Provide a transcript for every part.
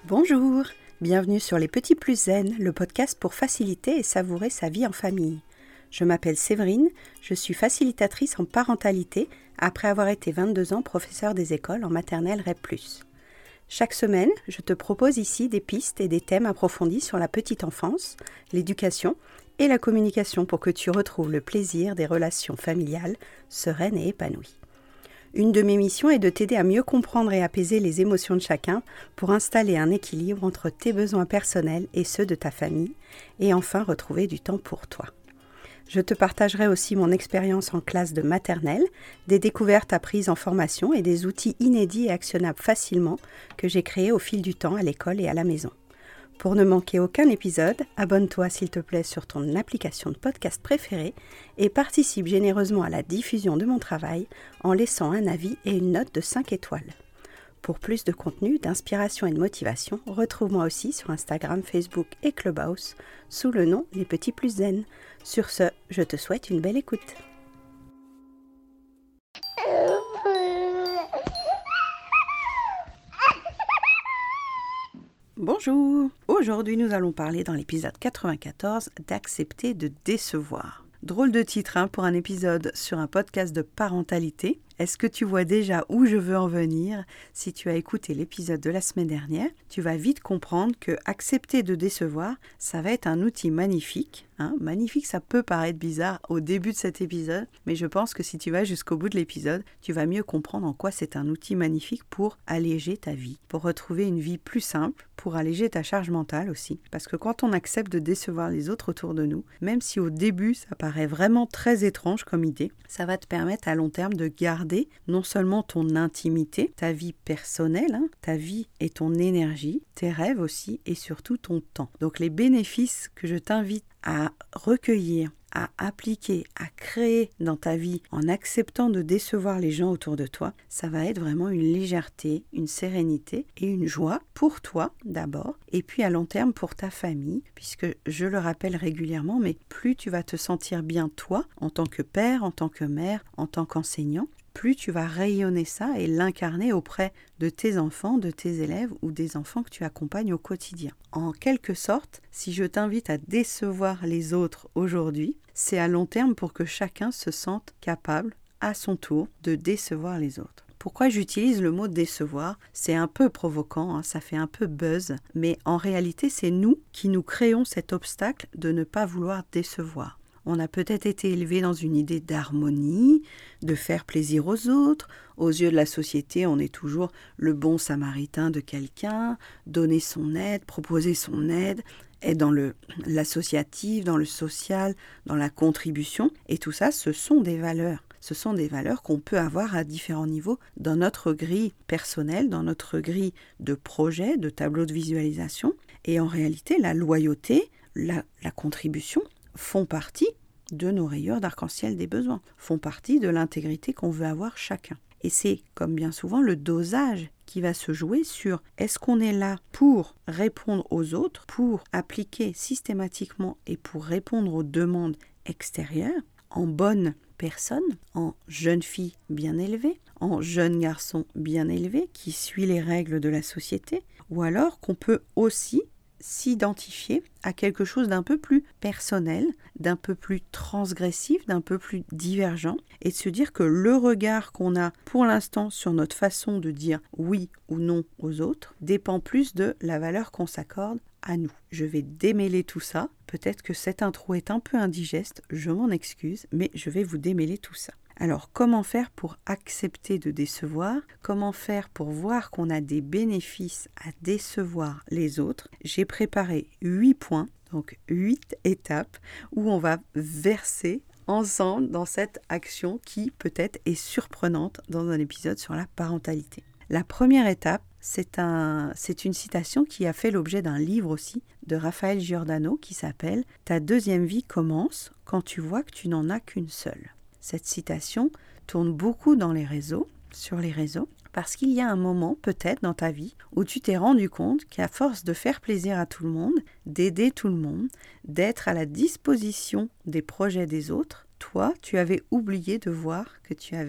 Bonjour, bienvenue sur Les Petits Plus Zen, le podcast pour faciliter et savourer sa vie en famille. Je m'appelle Séverine, je suis facilitatrice en parentalité après avoir été 22 ans professeure des écoles en maternelle REP+. Chaque semaine, je te propose ici des pistes et des thèmes approfondis sur la petite enfance, l'éducation et la communication pour que tu retrouves le plaisir des relations familiales sereines et épanouies. Une de mes missions est de t'aider à mieux comprendre et apaiser les émotions de chacun pour installer un équilibre entre tes besoins personnels et ceux de ta famille et enfin retrouver du temps pour toi. Je te partagerai aussi mon expérience en classe de maternelle, des découvertes apprises en formation et des outils inédits et actionnables facilement que j'ai créés au fil du temps à l'école et à la maison. Pour ne manquer aucun épisode, abonne-toi s'il te plaît sur ton application de podcast préférée et participe généreusement à la diffusion de mon travail en laissant un avis et une note de 5 étoiles. Pour plus de contenu, d'inspiration et de motivation, retrouve-moi aussi sur Instagram, Facebook et Clubhouse sous le nom Les Petits Plus Zen. Sur ce, je te souhaite une belle écoute. Bonjour, aujourd'hui nous allons parler dans l'épisode 94 d'accepter de décevoir. Drôle de titre pour un épisode sur un podcast de parentalité. Est-ce que tu vois déjà où je veux en venir? Si tu as écouté l'épisode de la semaine dernière, tu vas vite comprendre que accepter de décevoir, ça va être un outil magnifique. Magnifique, ça peut paraître bizarre au début de cet épisode, mais je pense que si tu vas jusqu'au bout de l'épisode, tu vas mieux comprendre en quoi c'est un outil magnifique pour alléger ta vie, pour retrouver une vie plus simple, pour alléger ta charge mentale aussi. Parce que quand on accepte de décevoir les autres autour de nous, même si au début ça paraît vraiment très étrange comme idée, ça va te permettre à long terme de garder non seulement ton intimité, ta vie personnelle, ta vie et ton énergie, tes rêves aussi et surtout ton temps. Donc les bénéfices que je t'invite à recueillir, à appliquer, à créer dans ta vie en acceptant de décevoir les gens autour de toi, ça va être vraiment une légèreté, une sérénité et une joie pour toi d'abord et puis à long terme pour ta famille puisque je le rappelle régulièrement mais plus tu vas te sentir bien toi en tant que père, en tant que mère, en tant qu'enseignant, plus tu vas rayonner ça et l'incarner auprès de tes enfants, de tes élèves ou des enfants que tu accompagnes au quotidien. En quelque sorte, si je t'invite à décevoir les autres aujourd'hui, c'est à long terme pour que chacun se sente capable, à son tour, de décevoir les autres. Pourquoi j'utilise le mot décevoir? C'est un peu provoquant, ça fait un peu buzz, mais en réalité, c'est nous qui nous créons cet obstacle de ne pas vouloir décevoir. On a peut-être été élevé dans une idée d'harmonie, de faire plaisir aux autres. Aux yeux de la société, on est toujours le bon samaritain de quelqu'un, donner son aide, proposer son aide, être dans l'associatif, dans le social, dans la contribution. Et tout ça, ce sont des valeurs. Ce sont des valeurs qu'on peut avoir à différents niveaux dans notre grille personnelle, dans notre grille de projet, de tableau de visualisation. Et en réalité, la loyauté, la contribution, font partie de nos rayures d'arc-en-ciel des besoins, font partie de l'intégrité qu'on veut avoir chacun. Et c'est, comme bien souvent, le dosage qui va se jouer sur est-ce qu'on est là pour répondre aux autres, pour appliquer systématiquement et pour répondre aux demandes extérieures, en bonne personne, en jeune fille bien élevée, en jeune garçon bien élevé qui suit les règles de la société, ou alors qu'on peut aussi s'identifier à quelque chose d'un peu plus personnel, d'un peu plus transgressif, d'un peu plus divergent, et de se dire que le regard qu'on a pour l'instant sur notre façon de dire oui ou non aux autres dépend plus de la valeur qu'on s'accorde à nous. Je vais démêler tout ça. Peut-être que cette intro est un peu indigeste, je m'en excuse, mais je vais vous démêler tout ça. Alors, comment faire pour accepter de décevoir? Comment faire pour voir qu'on a des bénéfices à décevoir les autres? J'ai préparé 8 points, donc 8 étapes, où on va verser ensemble dans cette action qui peut-être est surprenante dans un épisode sur la parentalité. La première étape, c'est une citation qui a fait l'objet d'un livre aussi de Raphaël Giordano qui s'appelle « Ta deuxième vie commence quand tu vois que tu n'en as qu'une seule ». Cette citation tourne beaucoup sur les réseaux, parce qu'il y a un moment, peut-être dans ta vie, où tu t'es rendu compte qu'à force de faire plaisir à tout le monde, d'aider tout le monde, d'être à la disposition des projets des autres, toi, tu avais oublié de voir que tu avais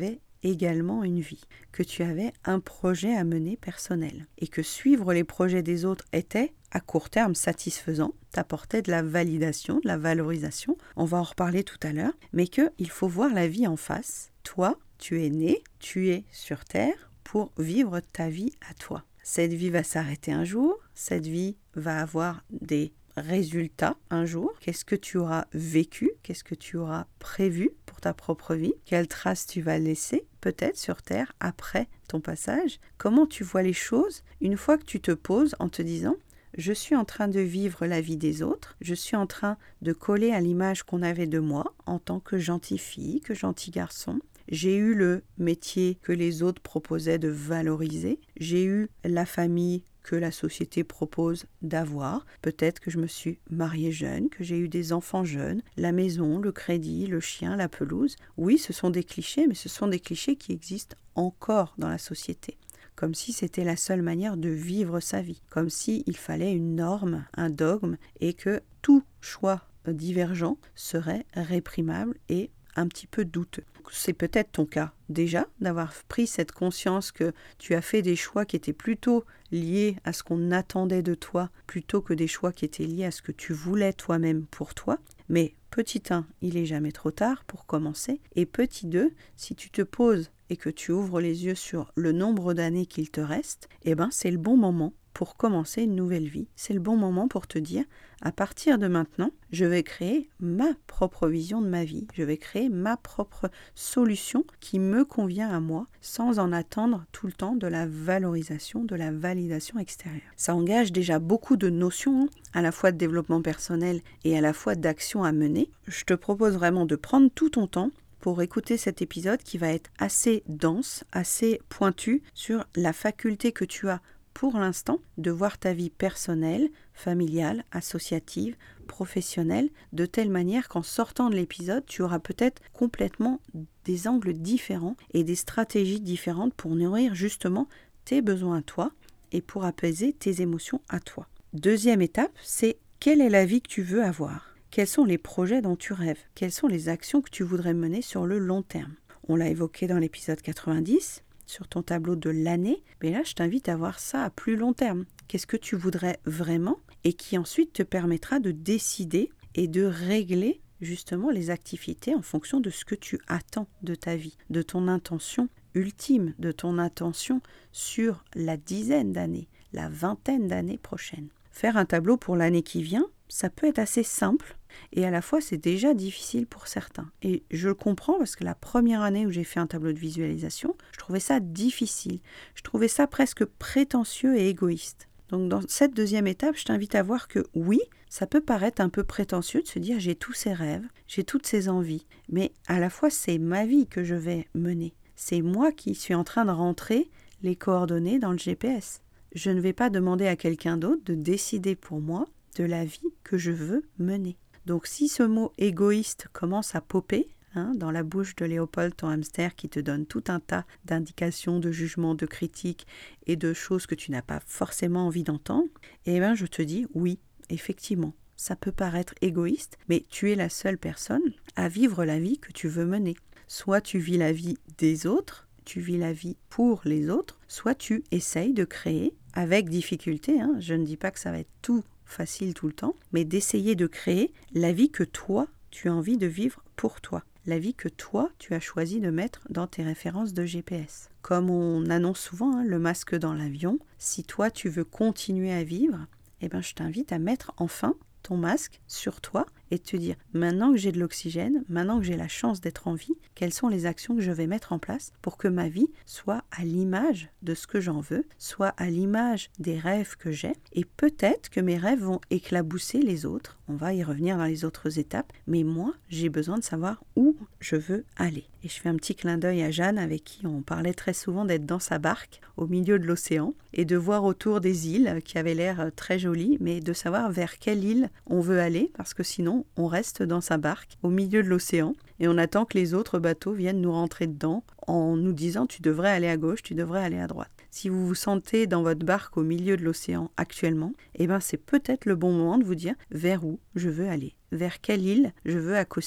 également une vie, que tu avais un projet à mener personnel et que suivre les projets des autres était à court terme satisfaisant, t'apportait de la validation, de la valorisation, on va en reparler tout à l'heure, mais qu'il faut voir la vie en face. Toi, tu es né, tu es sur Terre pour vivre ta vie à toi. Cette vie va s'arrêter un jour, cette vie va avoir des résultats un jour. Qu'est-ce que tu auras vécu? Qu'est-ce que tu auras prévu pour ta propre vie? Quelles traces tu vas laisser peut-être sur Terre après ton passage? Comment tu vois les choses une fois que tu te poses en te disant « Je suis en train de vivre la vie des autres, je suis en train de coller à l'image qu'on avait de moi en tant que gentille fille, que gentil garçon. J'ai eu le métier que les autres proposaient de valoriser, j'ai eu la famille que la société propose d'avoir. Peut-être que je me suis mariée jeune, que j'ai eu des enfants jeunes, la maison, le crédit, le chien, la pelouse. Oui, ce sont des clichés, mais ce sont des clichés qui existent encore dans la société. Comme si c'était la seule manière de vivre sa vie. Comme s'il fallait une norme, un dogme, et que tout choix divergent serait réprimable et un petit peu douteux. C'est peut-être ton cas déjà, d'avoir pris cette conscience que tu as fait des choix qui étaient plutôt liés à ce qu'on attendait de toi, plutôt que des choix qui étaient liés à ce que tu voulais toi-même pour toi. Mais petit 1, il n'est jamais trop tard pour commencer. Et petit 2, si tu te poses et que tu ouvres les yeux sur le nombre d'années qu'il te reste, c'est le bon moment pour commencer une nouvelle vie. C'est le bon moment pour te dire, à partir de maintenant, je vais créer ma propre vision de ma vie. Je vais créer ma propre solution qui me convient à moi, sans en attendre tout le temps de la valorisation, de la validation extérieure. Ça engage déjà beaucoup de notions, à la fois de développement personnel et à la fois d'action à mener. Je te propose vraiment de prendre tout ton temps pour écouter cet épisode qui va être assez dense, assez pointu sur la faculté que tu as pour l'instant de voir ta vie personnelle, familiale, associative, professionnelle, de telle manière qu'en sortant de l'épisode, tu auras peut-être complètement des angles différents et des stratégies différentes pour nourrir justement tes besoins à toi et pour apaiser tes émotions à toi. Deuxième étape, c'est quelle est la vie que tu veux avoir? Quels sont les projets dont tu rêves? Quelles sont les actions que tu voudrais mener sur le long terme? On l'a évoqué dans l'épisode 90, sur ton tableau de l'année, mais là je t'invite à voir ça à plus long terme. Qu'est-ce que tu voudrais vraiment et qui ensuite te permettra de décider et de régler justement les activités en fonction de ce que tu attends de ta vie, de ton intention ultime, de ton intention sur la dizaine d'années, la vingtaine d'années prochaines. Faire un tableau pour l'année qui vient, ça peut être assez simple et à la fois c'est déjà difficile pour certains. Et je le comprends parce que la première année où j'ai fait un tableau de visualisation, je trouvais ça difficile. Je trouvais ça presque prétentieux et égoïste. Donc dans cette deuxième étape, je t'invite à voir que oui, ça peut paraître un peu prétentieux de se dire j'ai tous ces rêves, j'ai toutes ces envies, mais à la fois c'est ma vie que je vais mener. C'est moi qui suis en train de rentrer les coordonnées dans le GPS. Je ne vais pas demander à quelqu'un d'autre de décider pour moi de la vie que je veux mener. Donc si ce mot égoïste commence à popper dans la bouche de Léopold, ton hamster qui te donne tout un tas d'indications, de jugements, de critiques et de choses que tu n'as pas forcément envie d'entendre, je te dis oui, effectivement, ça peut paraître égoïste, mais tu es la seule personne à vivre la vie que tu veux mener. Soit tu vis la vie des autres, tu vis la vie pour les autres, soit tu essayes de créer, avec difficulté, je ne dis pas que ça va être tout facile tout le temps, mais d'essayer de créer la vie que toi, tu as envie de vivre pour toi. La vie que toi, tu as choisi de mettre dans tes références de GPS. Comme on annonce souvent, le masque dans l'avion, si toi, tu veux continuer à vivre, je t'invite à mettre enfin ton masque sur toi et te dire, maintenant que j'ai de l'oxygène, maintenant que j'ai la chance d'être en vie, quelles sont les actions que je vais mettre en place pour que ma vie soit à l'image de ce que j'en veux, soit à l'image des rêves que j'ai, et peut-être que mes rêves vont éclabousser les autres, on va y revenir dans les autres étapes, mais moi, j'ai besoin de savoir où je veux aller. Et je fais un petit clin d'œil à Jeanne, avec qui on parlait très souvent d'être dans sa barque, au milieu de l'océan, et de voir autour des îles, qui avaient l'air très jolies, mais de savoir vers quelle île on veut aller, parce que sinon, on reste dans sa barque, au milieu de l'océan, et on attend que les autres bateaux viennent nous rentrer dedans, en nous disant « tu devrais aller à gauche, tu devrais aller à droite ». Si vous vous sentez dans votre barque au milieu de l'océan actuellement, c'est peut-être le bon moment de vous dire vers où je veux aller, vers quelle île je veux accoster,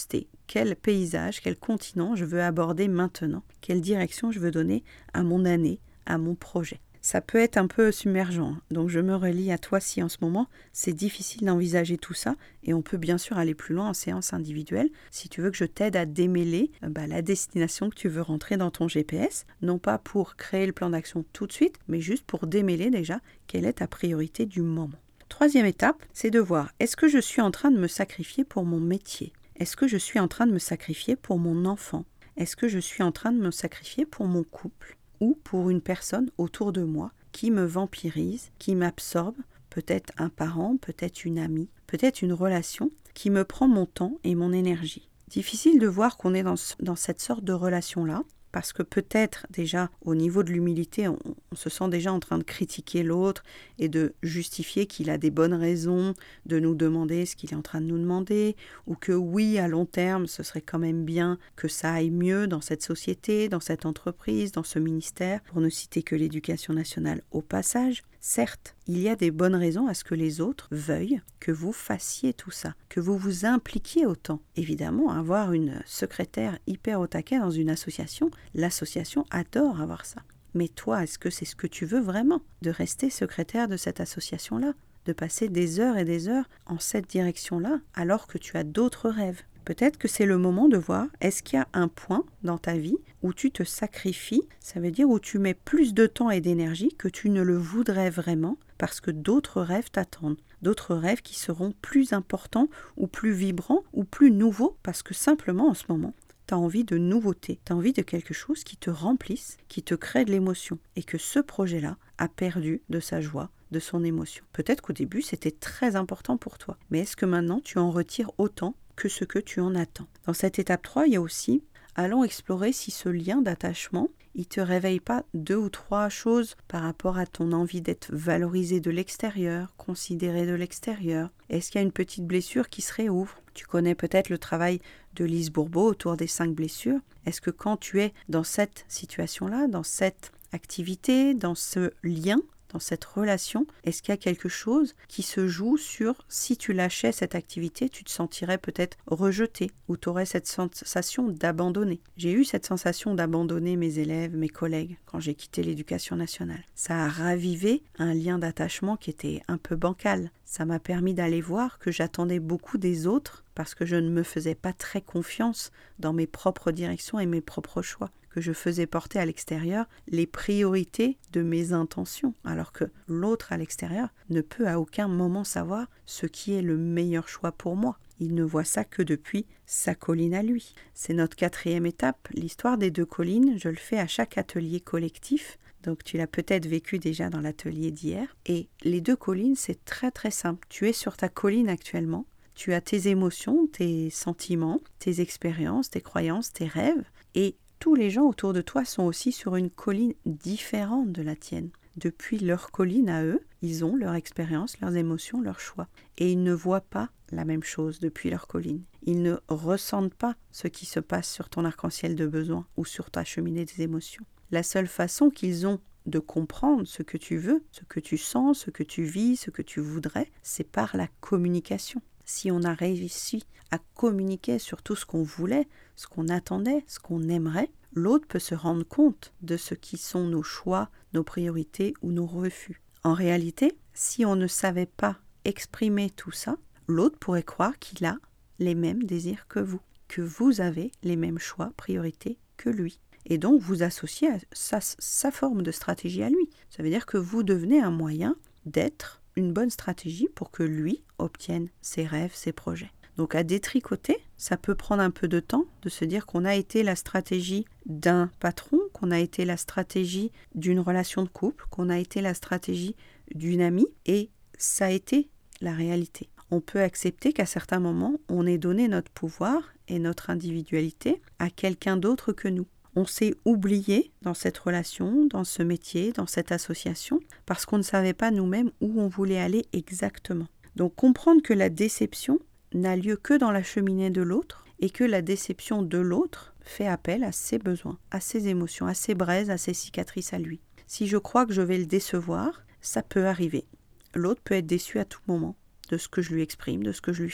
quel paysage, quel continent je veux aborder maintenant, quelle direction je veux donner à mon année, à mon projet. Ça peut être un peu submergent, donc je me relie à toi si en ce moment c'est difficile d'envisager tout ça, et on peut bien sûr aller plus loin en séance individuelle si tu veux que je t'aide à démêler la destination que tu veux rentrer dans ton GPS, non pas pour créer le plan d'action tout de suite, mais juste pour démêler déjà quelle est ta priorité du moment. Troisième étape, c'est de voir, est-ce que je suis en train de me sacrifier pour mon métier? Est-ce que je suis en train de me sacrifier pour mon enfant? Est-ce que je suis en train de me sacrifier pour mon couple? Ou pour une personne autour de moi qui me vampirise, qui m'absorbe, peut-être un parent, peut-être une amie, peut-être une relation qui me prend mon temps et mon énergie. Difficile de voir qu'on est dans cette sorte de relation-là, parce que peut-être déjà au niveau de l'humilité, on se sent déjà en train de critiquer l'autre et de justifier qu'il a des bonnes raisons de nous demander ce qu'il est en train de nous demander, ou que oui, à long terme, ce serait quand même bien que ça aille mieux dans cette société, dans cette entreprise, dans ce ministère, pour ne citer que l'éducation nationale au passage. Certes, il y a des bonnes raisons à ce que les autres veuillent que vous fassiez tout ça, que vous vous impliquiez autant. Évidemment, avoir une secrétaire hyper au taquet dans une association, l'association adore avoir ça. Mais toi, est-ce que c'est ce que tu veux vraiment? De rester secrétaire de cette association-là? De passer des heures et des heures en cette direction-là, alors que tu as d'autres rêves? Peut-être que c'est le moment de voir, est-ce qu'il y a un point dans ta vie où tu te sacrifies, ça veut dire où tu mets plus de temps et d'énergie que tu ne le voudrais vraiment parce que d'autres rêves t'attendent, d'autres rêves qui seront plus importants ou plus vibrants ou plus nouveaux parce que simplement en ce moment, tu as envie de nouveauté, tu as envie de quelque chose qui te remplisse, qui te crée de l'émotion et que ce projet-là a perdu de sa joie, de son émotion. Peut-être qu'au début c'était très important pour toi, mais est-ce que maintenant tu en retires autant que ce que tu en attends? Dans cette étape 3, il y a aussi, allons explorer si ce lien d'attachement, il ne te réveille pas 2 ou 3 choses par rapport à ton envie d'être valorisé de l'extérieur, considéré de l'extérieur. Est-ce qu'il y a une petite blessure qui se réouvre? Tu connais peut-être le travail de Lise Bourbeau autour des 5 blessures. Est-ce que quand tu es dans cette situation-là, dans cette activité, dans ce lien, dans cette relation, est-ce qu'il y a quelque chose qui se joue sur si tu lâchais cette activité, tu te sentirais peut-être rejeté ou tu aurais cette sensation d'abandonner. J'ai eu cette sensation d'abandonner mes élèves, mes collègues quand j'ai quitté l'éducation nationale. Ça a ravivé un lien d'attachement qui était un peu bancal. Ça m'a permis d'aller voir que j'attendais beaucoup des autres parce que je ne me faisais pas très confiance dans mes propres directions et mes propres choix, que je faisais porter à l'extérieur les priorités de mes intentions, alors que l'autre à l'extérieur ne peut à aucun moment savoir ce qui est le meilleur choix pour moi. Il ne voit ça que depuis sa colline à lui. C'est notre 4e étape, l'histoire des 2 collines. Je le fais à chaque atelier collectif. Donc tu l'as peut-être vécu déjà dans l'atelier d'hier. Et les 2 collines, c'est très très simple. Tu es sur ta colline actuellement. Tu as tes émotions, tes sentiments, tes expériences, tes croyances, tes rêves. Et tous les gens autour de toi sont aussi sur une colline différente de la tienne. Depuis leur colline à eux, ils ont leur expérience, leurs émotions, leurs choix. Et ils ne voient pas la même chose depuis leur colline. Ils ne ressentent pas ce qui se passe sur ton arc-en-ciel de besoins ou sur ta cheminée des émotions. La seule façon qu'ils ont de comprendre ce que tu veux, ce que tu sens, ce que tu vis, ce que tu voudrais, c'est par la communication. Si on a réussi à communiquer sur tout ce qu'on voulait, ce qu'on attendait, ce qu'on aimerait, l'autre peut se rendre compte de ce qui sont nos choix, nos priorités ou nos refus. En réalité, si on ne savait pas exprimer tout ça, l'autre pourrait croire qu'il a les mêmes désirs que vous avez les mêmes choix, priorités que lui. Et donc vous associez à sa forme de stratégie à lui. Ça veut dire que vous devenez un moyen d'être une bonne stratégie pour que lui obtienne ses rêves, ses projets. Donc à détricoter, ça peut prendre un peu de temps de se dire qu'on a été la stratégie d'un patron, qu'on a été la stratégie d'une relation de couple, qu'on a été la stratégie d'une amie, et ça a été la réalité. On peut accepter qu'à certains moments, on ait donné notre pouvoir et notre individualité à quelqu'un d'autre que nous. On s'est oublié dans cette relation, dans ce métier, dans cette association, parce qu'on ne savait pas nous-mêmes où on voulait aller exactement. Donc comprendre que la déception n'a lieu que dans la cheminée de l'autre et que la déception de l'autre fait appel à ses besoins, à ses émotions, à ses braises, à ses cicatrices à lui. Si je crois que je vais le décevoir, ça peut arriver. L'autre peut être déçu à tout moment de ce que je lui exprime, de ce que je lui fais.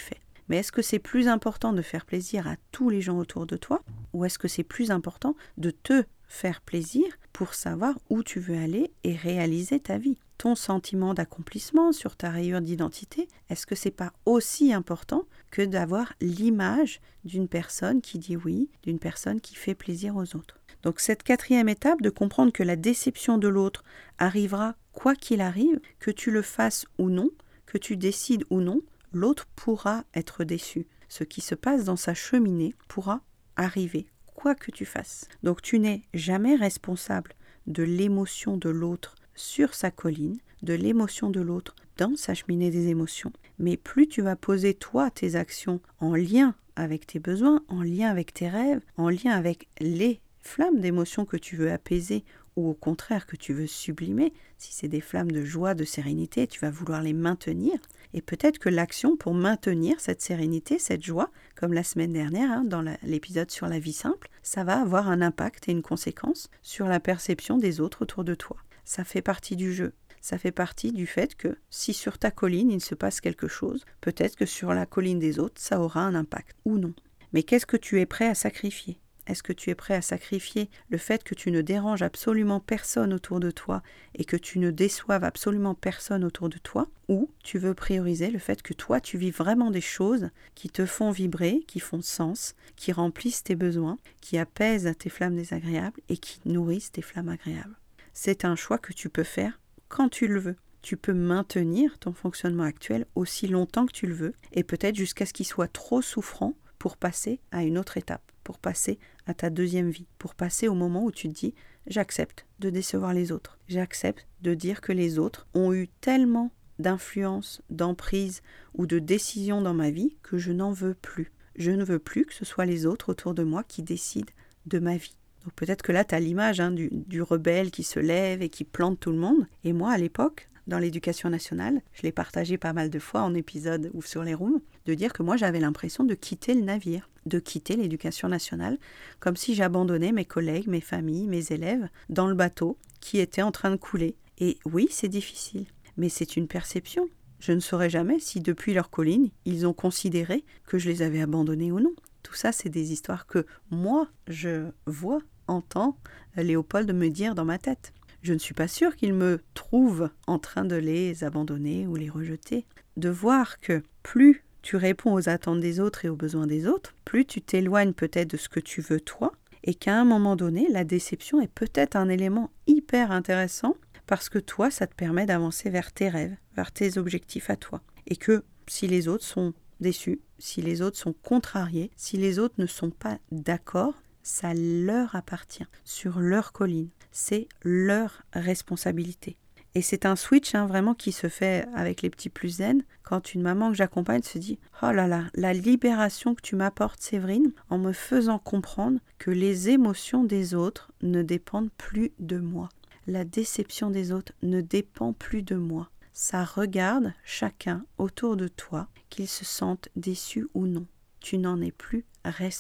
Mais est-ce que c'est plus important de faire plaisir à tous les gens autour de toi ou est-ce que c'est plus important de te faire plaisir pour savoir où tu veux aller et réaliser ta vie? Ton sentiment d'accomplissement sur ta rayure d'identité, est-ce que c'est pas aussi important que d'avoir l'image d'une personne qui dit oui, d'une personne qui fait plaisir aux autres? Donc cette 4e étape, de comprendre que la déception de l'autre arrivera quoi qu'il arrive, que tu le fasses ou non, que tu décides ou non, l'autre pourra être déçu. Ce qui se passe dans sa cheminée pourra arriver, quoi que tu fasses. Donc tu n'es jamais responsable de l'émotion de l'autre sur sa colline, de l'émotion de l'autre dans sa cheminée des émotions. Mais plus tu vas poser toi tes actions en lien avec tes besoins, en lien avec tes rêves, en lien avec les flammes d'émotions que tu veux apaiser ou au contraire que tu veux sublimer, si c'est des flammes de joie, de sérénité, tu vas vouloir les maintenir. Et peut-être que l'action pour maintenir cette sérénité, cette joie, comme la semaine dernière, dans l'épisode sur la vie simple, ça va avoir un impact et une conséquence sur la perception des autres autour de toi. Ça fait partie du jeu. Ça fait partie du fait que si sur ta colline il se passe quelque chose, peut-être que sur la colline des autres, ça aura un impact ou non. Mais qu'est-ce que tu es prêt à sacrifier ? Est-ce que tu es prêt à sacrifier le fait que tu ne déranges absolument personne autour de toi et que tu ne déçoives absolument personne autour de toi? Ou tu veux prioriser le fait que toi, tu vis vraiment des choses qui te font vibrer, qui font sens, qui remplissent tes besoins, qui apaisent tes flammes désagréables et qui nourrissent tes flammes agréables? C'est un choix que tu peux faire quand tu le veux. Tu peux maintenir ton fonctionnement actuel aussi longtemps que tu le veux et peut-être jusqu'à ce qu'il soit trop souffrant pour passer à une autre étape, pour passer à ta 2e vie, pour passer au moment où tu te dis « j'accepte de décevoir les autres, j'accepte de dire que les autres ont eu tellement d'influence, d'emprise ou de décision dans ma vie que je n'en veux plus. Je ne veux plus que ce soit les autres autour de moi qui décident de ma vie. » Donc peut-être que là tu as l'image du rebelle qui se lève et qui plante tout le monde. Et moi à l'époque, dans l'éducation nationale, je l'ai partagé pas mal de fois en épisode ou sur les rooms, de dire que moi j'avais l'impression de quitter le navire, de quitter l'éducation nationale, comme si j'abandonnais mes collègues, mes familles, mes élèves dans le bateau qui était en train de couler. Et oui, c'est difficile, mais c'est une perception. Je ne saurais jamais si depuis leur colline, ils ont considéré que je les avais abandonnés ou non. Tout ça, c'est des histoires que moi, je vois, entends Léopold me dire dans ma tête. Je ne suis pas sûre qu'il me trouve en train de les abandonner ou les rejeter. De voir que plus tu réponds aux attentes des autres et aux besoins des autres, plus tu t'éloignes peut-être de ce que tu veux toi, et qu'à un moment donné, la déception est peut-être un élément hyper intéressant parce que toi, ça te permet d'avancer vers tes rêves, vers tes objectifs à toi. Et que si les autres sont déçus, si les autres sont contrariés, si les autres ne sont pas d'accord, ça leur appartient, sur leur colline. C'est leur responsabilité. Et c'est un switch vraiment qui se fait avec les petits plus zen, quand une maman que j'accompagne se dit « Oh là là, la libération que tu m'apportes Séverine, en me faisant comprendre que les émotions des autres ne dépendent plus de moi. La déception des autres ne dépend plus de moi. Ça regarde chacun autour de toi, qu'ils se sentent déçus ou non. Tu n'en es plus responsable. »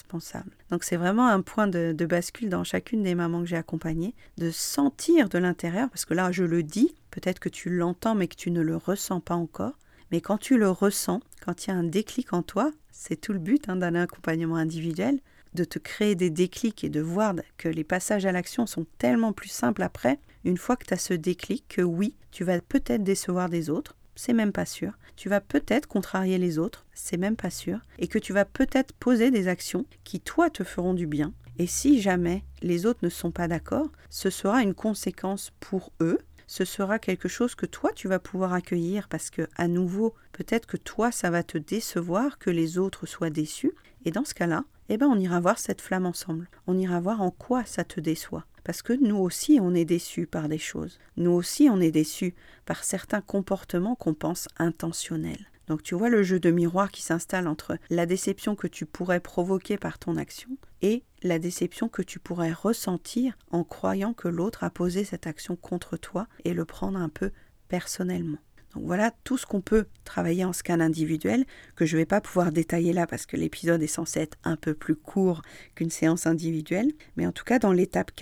Donc c'est vraiment un point de bascule dans chacune des mamans que j'ai accompagnées, de sentir de l'intérieur, parce que là je le dis, peut-être que tu l'entends mais que tu ne le ressens pas encore, mais quand tu le ressens, quand il y a un déclic en toi, c'est tout le but d'un accompagnement individuel, de te créer des déclics et de voir que les passages à l'action sont tellement plus simples après, une fois que tu as ce déclic, que oui, tu vas peut-être décevoir des autres, c'est même pas sûr. Tu vas peut-être contrarier les autres, c'est même pas sûr. Et que tu vas peut-être poser des actions qui, toi, te feront du bien. Et si jamais les autres ne sont pas d'accord, ce sera une conséquence pour eux. Ce sera quelque chose que toi, tu vas pouvoir accueillir parce que, à nouveau, peut-être que toi, ça va te décevoir que les autres soient déçus. Et dans ce cas-là, on ira voir cette flamme ensemble. On ira voir en quoi ça te déçoit. Parce que nous aussi, on est déçus par des choses. Nous aussi, on est déçus par certains comportements qu'on pense intentionnels. Donc tu vois le jeu de miroir qui s'installe entre la déception que tu pourrais provoquer par ton action et la déception que tu pourrais ressentir en croyant que l'autre a posé cette action contre toi et le prendre un peu personnellement. Donc voilà tout ce qu'on peut travailler en scan individuel, que je ne vais pas pouvoir détailler là parce que l'épisode est censé être un peu plus court qu'une séance individuelle. Mais en tout cas, dans l'étape 4,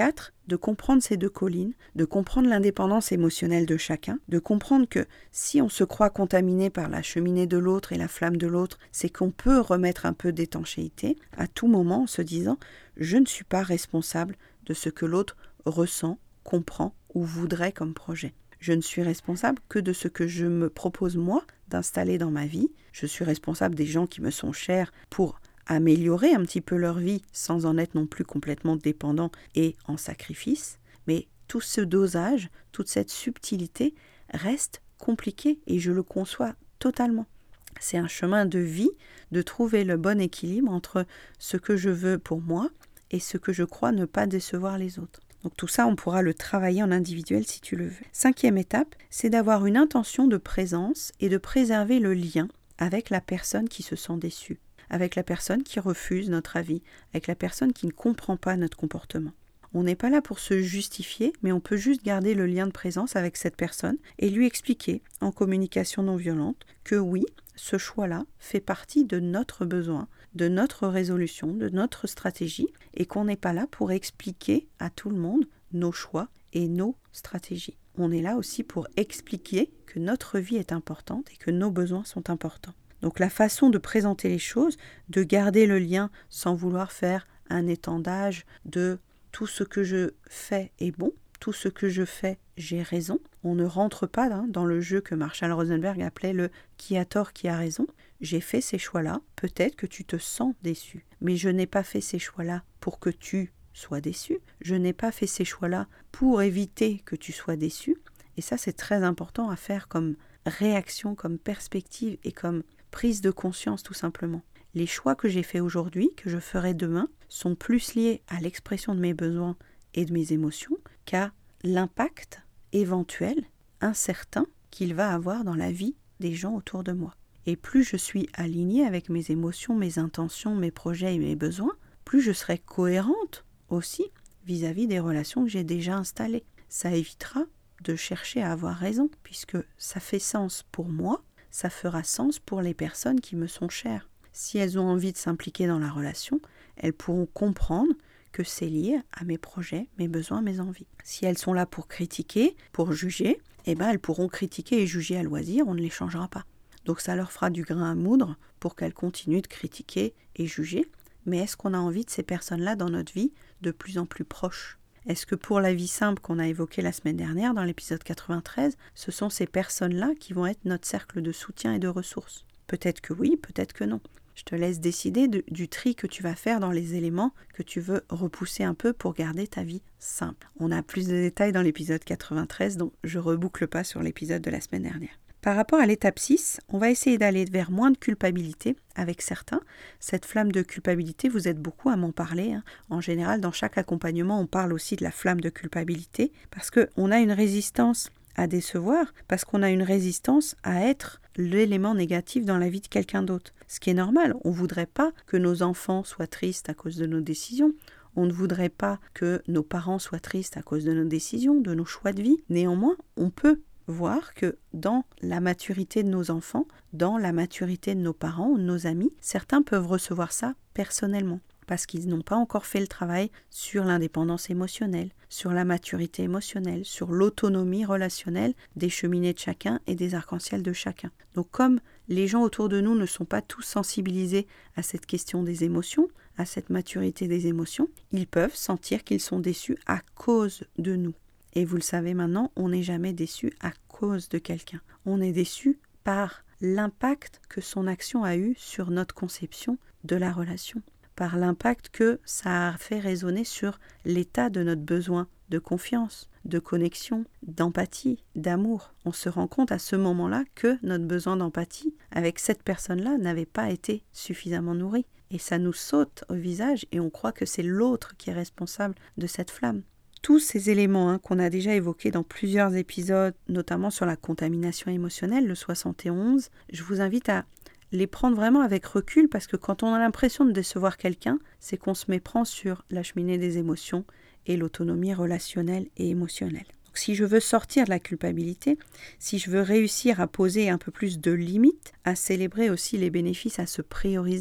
de comprendre ces deux collines, de comprendre l'indépendance émotionnelle de chacun, de comprendre que si on se croit contaminé par la cheminée de l'autre et la flamme de l'autre, c'est qu'on peut remettre un peu d'étanchéité à tout moment en se disant « je ne suis pas responsable de ce que l'autre ressent, comprend ou voudrait comme projet. Je ne suis responsable que de ce que je me propose moi d'installer dans ma vie. Je suis responsable des gens qui me sont chers pour améliorer un petit peu leur vie sans en être non plus complètement dépendant et en sacrifice. Mais tout ce dosage, toute cette subtilité reste compliqué et je le conçois totalement. C'est un chemin de vie de trouver le bon équilibre entre ce que je veux pour moi et ce que je crois ne pas décevoir les autres. Donc tout ça, on pourra le travailler en individuel si tu le veux. 5e étape, c'est d'avoir une intention de présence et de préserver le lien avec la personne qui se sent déçue, avec la personne qui refuse notre avis, avec la personne qui ne comprend pas notre comportement. On n'est pas là pour se justifier, mais on peut juste garder le lien de présence avec cette personne et lui expliquer en communication non violente que oui, ce choix-là fait partie de notre besoin, de notre résolution, de notre stratégie et qu'on n'est pas là pour expliquer à tout le monde nos choix et nos stratégies. On est là aussi pour expliquer que notre vie est importante et que nos besoins sont importants. Donc la façon de présenter les choses, de garder le lien sans vouloir faire un étendage de tout ce que je fais est bon, tout ce que je fais, j'ai raison. On ne rentre pas dans le jeu que Marshall Rosenberg appelait le « qui a tort, qui a raison ». J'ai fait ces choix-là, peut-être que tu te sens déçu, mais je n'ai pas fait ces choix-là pour que tu sois déçu. Je n'ai pas fait ces choix-là pour éviter que tu sois déçu. Et ça, c'est très important à faire comme réaction, comme perspective et comme prise de conscience tout simplement. Les choix que j'ai faits aujourd'hui, que je ferai demain, sont plus liés à l'expression de mes besoins et de mes émotions qu'à l'impact éventuel, incertain, qu'il va avoir dans la vie des gens autour de moi. Et plus je suis alignée avec mes émotions, mes intentions, mes projets et mes besoins, plus je serai cohérente aussi vis-à-vis des relations que j'ai déjà installées. Ça évitera de chercher à avoir raison, puisque ça fait sens pour moi, ça fera sens pour les personnes qui me sont chères. Si elles ont envie de s'impliquer dans la relation, elles pourront comprendre que c'est lié à mes projets, mes besoins, mes envies. Si elles sont là pour critiquer, pour juger, elles pourront critiquer et juger à loisir, on ne les changera pas. Donc ça leur fera du grain à moudre pour qu'elles continuent de critiquer et juger. Mais est-ce qu'on a envie de ces personnes-là dans notre vie de plus en plus proches ? Est-ce que pour la vie simple qu'on a évoquée la semaine dernière dans l'épisode 93, ce sont ces personnes-là qui vont être notre cercle de soutien et de ressources ? Peut-être que oui, peut-être que non. Je te laisse décider du tri que tu vas faire dans les éléments que tu veux repousser un peu pour garder ta vie simple. On a plus de détails dans l'épisode 93, donc je ne reboucle pas sur l'épisode de la semaine dernière. Par rapport à l'étape 6, on va essayer d'aller vers moins de culpabilité avec certains. Cette flamme de culpabilité, vous êtes beaucoup à m'en parler. En général, dans chaque accompagnement, on parle aussi de la flamme de culpabilité parce qu'on a une résistance à décevoir, parce qu'on a une résistance à être l'élément négatif dans la vie de quelqu'un d'autre. Ce qui est normal, on ne voudrait pas que nos enfants soient tristes à cause de nos décisions. On ne voudrait pas que nos parents soient tristes à cause de nos décisions, de nos choix de vie. Néanmoins, on peut voir que dans la maturité de nos enfants, dans la maturité de nos parents ou de nos amis, certains peuvent recevoir ça personnellement parce qu'ils n'ont pas encore fait le travail sur l'indépendance émotionnelle, sur la maturité émotionnelle, sur l'autonomie relationnelle des cheminées de chacun et des arcs-en-ciel de chacun. Donc comme les gens autour de nous ne sont pas tous sensibilisés à cette question des émotions, à cette maturité des émotions, ils peuvent sentir qu'ils sont déçus à cause de nous. Et vous le savez maintenant, on n'est jamais déçu à cause de quelqu'un. On est déçu par l'impact que son action a eu sur notre conception de la relation, par l'impact que ça a fait résonner sur l'état de notre besoin de confiance, de connexion, d'empathie, d'amour. On se rend compte à ce moment-là que notre besoin d'empathie avec cette personne-là n'avait pas été suffisamment nourri. Et ça nous saute au visage et on croit que c'est l'autre qui est responsable de cette flamme. Tous ces éléments qu'on a déjà évoqués dans plusieurs épisodes, notamment sur la contamination émotionnelle, le 71, je vous invite à les prendre vraiment avec recul parce que quand on a l'impression de décevoir quelqu'un, c'est qu'on se méprend sur la cheminée des émotions et l'autonomie relationnelle et émotionnelle. Donc, si je veux sortir de la culpabilité, si je veux réussir à poser un peu plus de limites, à célébrer aussi les bénéfices, à se prioriser,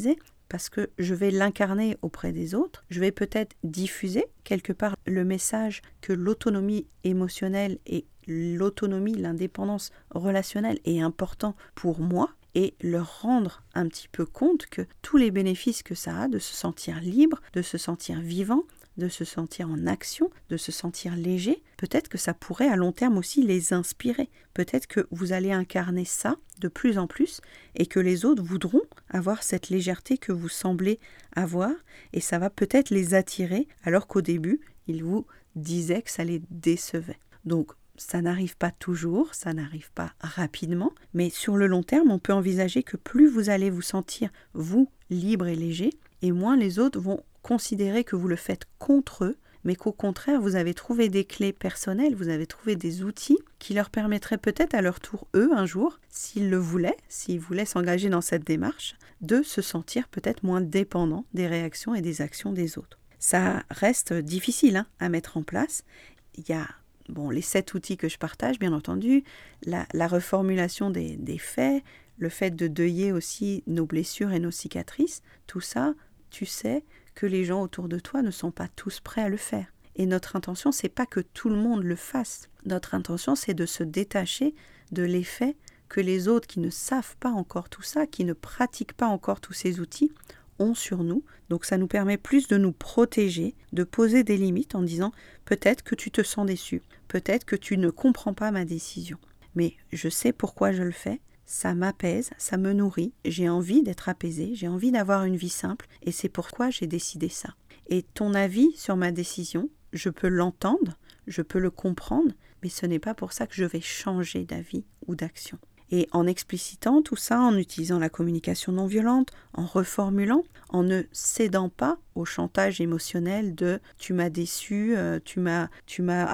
parce que je vais l'incarner auprès des autres. Je vais peut-être diffuser quelque part le message que l'autonomie émotionnelle et l'autonomie, l'indépendance relationnelle est important pour moi et leur rendre un petit peu compte que tous les bénéfices que ça a de se sentir libre, de se sentir vivant, de se sentir en action, de se sentir léger, peut-être que ça pourrait à long terme aussi les inspirer. Peut-être que vous allez incarner ça de plus en plus et que les autres voudront avoir cette légèreté que vous semblez avoir et ça va peut-être les attirer alors qu'au début, ils vous disaient que ça les décevait. Donc, ça n'arrive pas toujours, ça n'arrive pas rapidement, mais sur le long terme, on peut envisager que plus vous allez vous sentir, vous, libre et léger, et moins les autres vont considérer que vous le faites contre eux, mais qu'au contraire, vous avez trouvé des clés personnelles, vous avez trouvé des outils qui leur permettraient peut-être à leur tour, eux, un jour, s'ils le voulaient, s'ils voulaient s'engager dans cette démarche, de se sentir peut-être moins dépendants des réactions et des actions des autres. Ça reste difficile à mettre en place. Il y a les 7 outils que je partage, bien entendu, la reformulation des faits, le fait de deuiller aussi nos blessures et nos cicatrices, tout ça, tu sais que les gens autour de toi ne sont pas tous prêts à le faire. Et notre intention, c'est pas que tout le monde le fasse. Notre intention, c'est de se détacher de l'effet que les autres qui ne savent pas encore tout ça, qui ne pratiquent pas encore tous ces outils, ont sur nous. Donc ça nous permet plus de nous protéger, de poser des limites en disant peut-être que tu te sens déçu, peut-être que tu ne comprends pas ma décision. Mais je sais pourquoi je le fais, ça m'apaise, ça me nourrit, j'ai envie d'être apaisée, j'ai envie d'avoir une vie simple et c'est pourquoi j'ai décidé ça. Et ton avis sur ma décision, je peux l'entendre, je peux le comprendre, mais ce n'est pas pour ça que je vais changer d'avis ou d'action. Et en explicitant tout ça, en utilisant la communication non violente, en reformulant, en ne cédant pas au chantage émotionnel de « tu m'as déçu, tu m'as abandonné »,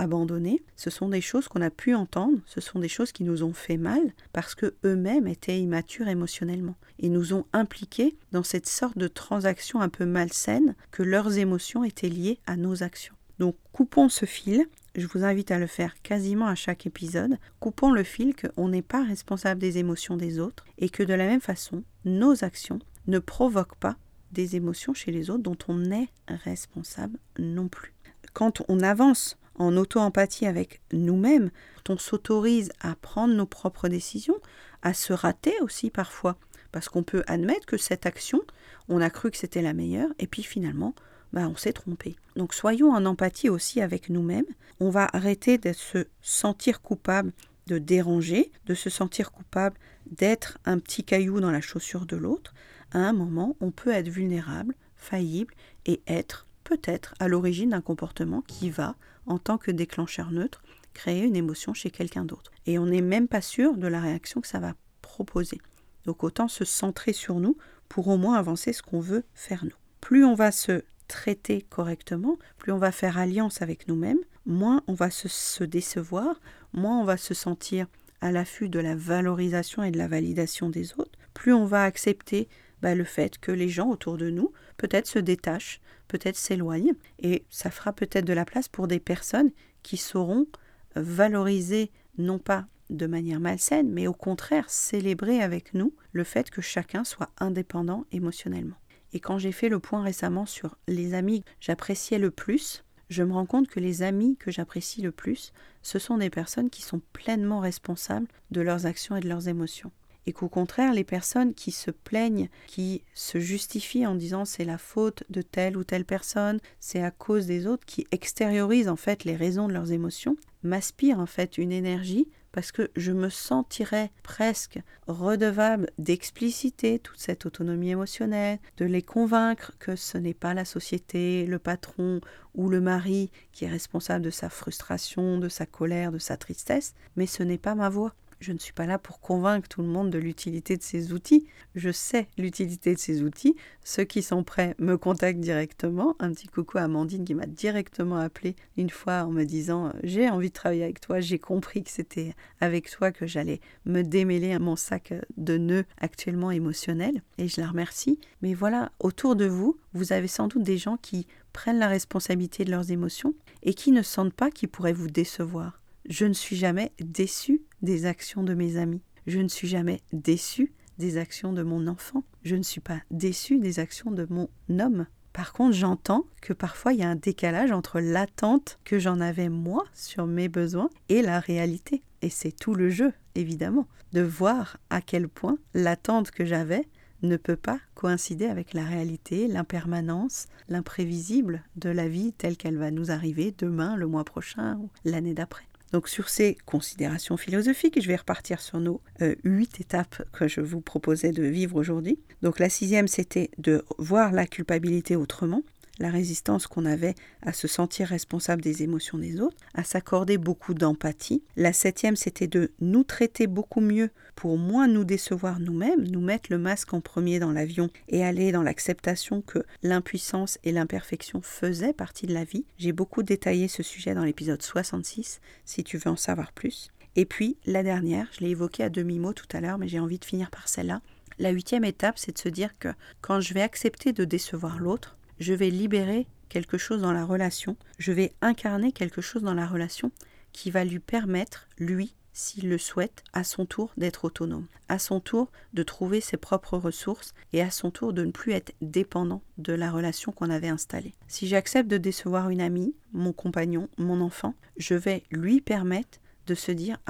ce sont des choses qu'on a pu entendre, ce sont des choses qui nous ont fait mal parce qu'eux-mêmes étaient immatures émotionnellement et nous ont impliqués dans cette sorte de transaction un peu malsaine que leurs émotions étaient liées à nos actions. Donc coupons ce fil. Je vous invite à le faire quasiment à chaque épisode. Coupons le fil qu'on n'est pas responsable des émotions des autres et que de la même façon, nos actions ne provoquent pas des émotions chez les autres dont on est responsable non plus. Quand on avance en auto-empathie avec nous-mêmes, on s'autorise à prendre nos propres décisions, à se rater aussi parfois, parce qu'on peut admettre que cette action, on a cru que c'était la meilleure et puis finalement, on s'est trompé. Donc soyons en empathie aussi avec nous-mêmes. On va arrêter de se sentir coupable de déranger, de se sentir coupable d'être un petit caillou dans la chaussure de l'autre. À un moment, on peut être vulnérable, faillible et être peut-être à l'origine d'un comportement qui va, en tant que déclencheur neutre, créer une émotion chez quelqu'un d'autre. Et on n'est même pas sûr de la réaction que ça va proposer. Donc autant se centrer sur nous pour au moins avancer ce qu'on veut faire nous. Plus on va se traiter correctement, plus on va faire alliance avec nous-mêmes, moins on va se décevoir, moins on va se sentir à l'affût de la valorisation et de la validation des autres, plus on va accepter le fait que les gens autour de nous peut-être se détachent, peut-être s'éloignent, et ça fera peut-être de la place pour des personnes qui sauront valoriser, non pas de manière malsaine, mais au contraire célébrer avec nous le fait que chacun soit indépendant émotionnellement. Et quand j'ai fait le point récemment sur les amis que j'appréciais le plus, je me rends compte que les amis que j'apprécie le plus, ce sont des personnes qui sont pleinement responsables de leurs actions et de leurs émotions. Et qu'au contraire, les personnes qui se plaignent, qui se justifient en disant c'est la faute de telle ou telle personne, c'est à cause des autres, qui extériorisent en fait les raisons de leurs émotions, m'aspirent en fait une énergie parce que je me sentirais presque redevable d'expliciter toute cette autonomie émotionnelle, de les convaincre que ce n'est pas la société, le patron ou le mari qui est responsable de sa frustration, de sa colère, de sa tristesse, mais ce n'est pas ma voix. Je ne suis pas là pour convaincre tout le monde de l'utilité de ces outils. Je sais l'utilité de ces outils. Ceux qui sont prêts me contactent directement. Un petit coucou à Amandine qui m'a directement appelé une fois en me disant « J'ai envie de travailler avec toi, j'ai compris que c'était avec toi que j'allais me démêler à mon sac de nœuds actuellement émotionnels. » Et je la remercie. Mais voilà, autour de vous, vous avez sans doute des gens qui prennent la responsabilité de leurs émotions et qui ne sentent pas qu'ils pourraient vous décevoir. Je ne suis jamais déçue des actions de mes amis. Je ne suis jamais déçue des actions de mon enfant. je ne suis pas déçue des actions de mon homme. Par contre, j'entends que parfois il y a un décalage entre l'attente que j'en avais moi sur mes besoins et la réalité. Et c'est tout le jeu, évidemment, de voir à quel point l'attente que j'avais ne peut pas coïncider avec la réalité, l'impermanence, l'imprévisible de la vie telle qu'elle va nous arriver demain, le mois prochain ou l'année d'après. Donc sur ces considérations philosophiques, je vais repartir sur nos 8 étapes que je vous proposais de vivre aujourd'hui. Donc la 6e, c'était de voir la culpabilité autrement, la résistance qu'on avait à se sentir responsable des émotions des autres, à s'accorder beaucoup d'empathie. La 7e, c'était de nous traiter beaucoup mieux pour moins nous décevoir nous-mêmes, nous mettre le masque en premier dans l'avion et aller dans l'acceptation que l'impuissance et l'imperfection faisaient partie de la vie. J'ai beaucoup détaillé ce sujet dans l'épisode 66, si tu veux en savoir plus. Et puis, la dernière, je l'ai évoquée à demi-mot tout à l'heure, mais j'ai envie de finir par celle-là. La 8e étape, c'est de se dire que quand je vais accepter de décevoir l'autre, je vais libérer quelque chose dans la relation, je vais incarner quelque chose dans la relation qui va lui permettre, lui, s'il le souhaite, à son tour d'être autonome, à son tour de trouver ses propres ressources et à son tour de ne plus être dépendant de la relation qu'on avait installée. Si j'accepte de décevoir une amie, mon compagnon, mon enfant, je vais lui permettre de se dire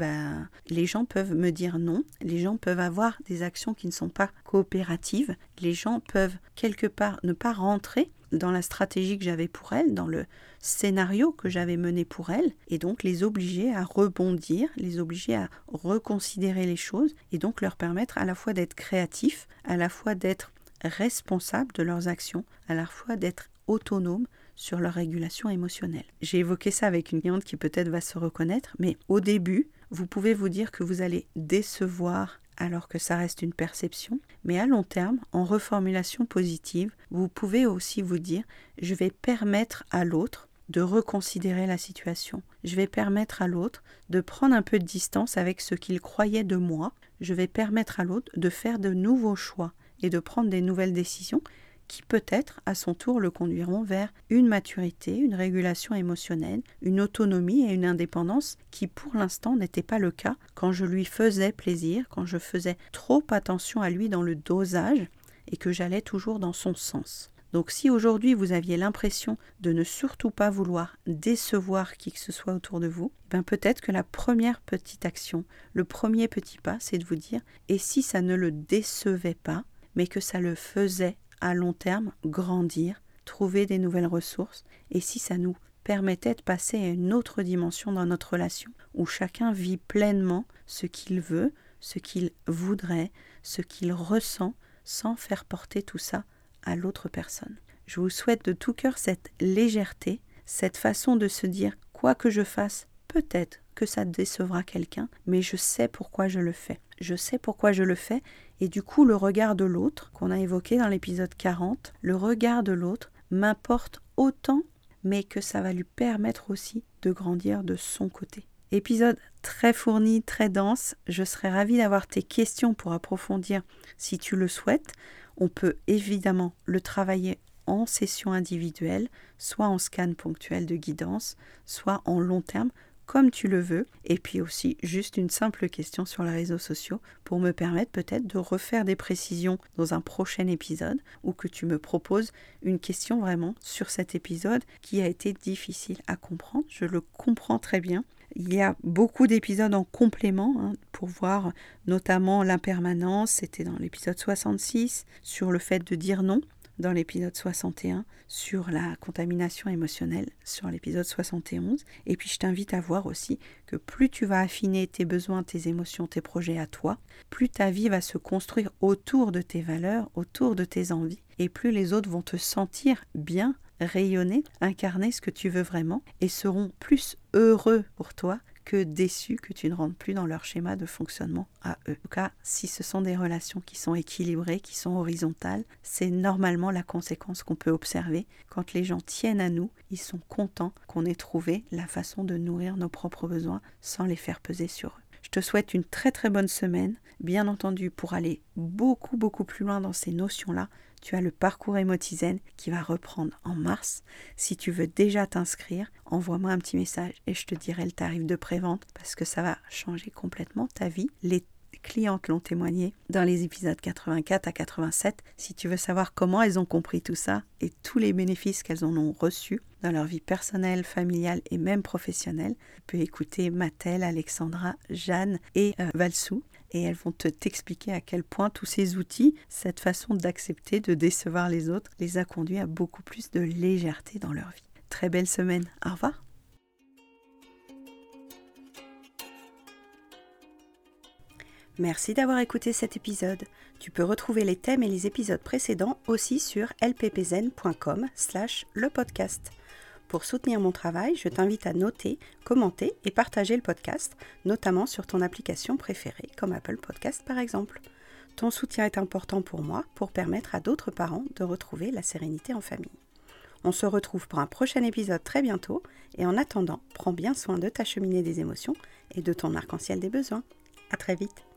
les gens peuvent me dire non, les gens peuvent avoir des actions qui ne sont pas coopératives, les gens peuvent quelque part ne pas rentrer dans la stratégie que j'avais pour elle, dans le scénario que j'avais mené pour elle, et donc les obliger à rebondir, les obliger à reconsidérer les choses, et donc leur permettre à la fois d'être créatifs, à la fois d'être responsables de leurs actions, à la fois d'être autonomes sur leur régulation émotionnelle. J'ai évoqué ça avec une cliente qui peut-être va se reconnaître, mais au début, vous pouvez vous dire que vous allez décevoir alors que ça reste une perception, mais à long terme, en reformulation positive, vous pouvez aussi vous dire « je vais permettre à l'autre de reconsidérer la situation, je vais permettre à l'autre de prendre un peu de distance avec ce qu'il croyait de moi, je vais permettre à l'autre de faire de nouveaux choix et de prendre des nouvelles décisions qui peut-être, à son tour, le conduiront vers une maturité, une régulation émotionnelle, une autonomie et une indépendance qui, pour l'instant, n'était pas le cas quand je lui faisais plaisir, quand je faisais trop attention à lui dans le dosage et que j'allais toujours dans son sens. Donc si aujourd'hui vous aviez l'impression de ne surtout pas vouloir décevoir qui que ce soit autour de vous, peut-être que la première petite action, le premier petit pas, c'est de vous dire « et si ça ne le décevait pas, mais que ça le faisait à long terme, grandir, trouver des nouvelles ressources, et si ça nous permettait de passer à une autre dimension dans notre relation, où chacun vit pleinement ce qu'il veut, ce qu'il voudrait, ce qu'il ressent, sans faire porter tout ça à l'autre personne. Je vous souhaite de tout cœur cette légèreté, cette façon de se dire, quoi que je fasse, peut-être que ça décevra quelqu'un, mais je sais pourquoi je le fais. Je sais pourquoi je le fais, et du coup le regard de l'autre, qu'on a évoqué dans l'épisode 40, le regard de l'autre m'importe autant, mais que ça va lui permettre aussi de grandir de son côté. Épisode très fourni, très dense, je serais ravie d'avoir tes questions pour approfondir si tu le souhaites. On peut évidemment le travailler en session individuelle, soit en scan ponctuel de guidance, soit en long terme, comme tu le veux, et puis aussi juste une simple question sur les réseaux sociaux pour me permettre peut-être de refaire des précisions dans un prochain épisode ou que tu me proposes une question vraiment sur cet épisode qui a été difficile à comprendre. Je le comprends très bien. Il y a beaucoup d'épisodes en complément pour voir notamment l'impermanence, c'était dans l'épisode 66, sur le fait de dire non, dans l'épisode 61, sur la contamination émotionnelle, sur l'épisode 71. Et puis je t'invite à voir aussi que plus tu vas affiner tes besoins, tes émotions, tes projets à toi, plus ta vie va se construire autour de tes valeurs, autour de tes envies, et plus les autres vont te sentir bien, rayonner, incarner ce que tu veux vraiment, et seront plus heureux pour toi que déçus que tu ne rentres plus dans leur schéma de fonctionnement à eux. En tout cas, si ce sont des relations qui sont équilibrées, qui sont horizontales, c'est normalement la conséquence qu'on peut observer. Quand les gens tiennent à nous, ils sont contents qu'on ait trouvé la façon de nourrir nos propres besoins sans les faire peser sur eux. Je te souhaite une très très bonne semaine. Bien entendu, pour aller beaucoup plus loin dans ces notions-là, tu as le parcours Emotizen qui va reprendre en mars. Si tu veux déjà t'inscrire, envoie-moi un petit message et je te dirai le tarif de prévente parce que ça va changer complètement ta vie. Les clientes l'ont témoigné dans les épisodes 84 à 87. Si tu veux savoir comment elles ont compris tout ça et tous les bénéfices qu'elles en ont reçus dans leur vie personnelle, familiale et même professionnelle, tu peux écouter Mathilde, Alexandra, Jeanne et Valsou. Et elles vont t'expliquer à quel point tous ces outils, cette façon d'accepter, de décevoir les autres, les a conduits à beaucoup plus de légèreté dans leur vie. Très belle semaine. Au revoir. Merci d'avoir écouté cet épisode. Tu peux retrouver les thèmes et les épisodes précédents aussi sur lppzen.com/lepodcast. Pour soutenir mon travail, je t'invite à noter, commenter et partager le podcast, notamment sur ton application préférée, comme Apple Podcast par exemple. Ton soutien est important pour moi pour permettre à d'autres parents de retrouver la sérénité en famille. On se retrouve pour un prochain épisode très bientôt et en attendant, prends bien soin de ta cheminée des émotions et de ton arc-en-ciel des besoins. À très vite.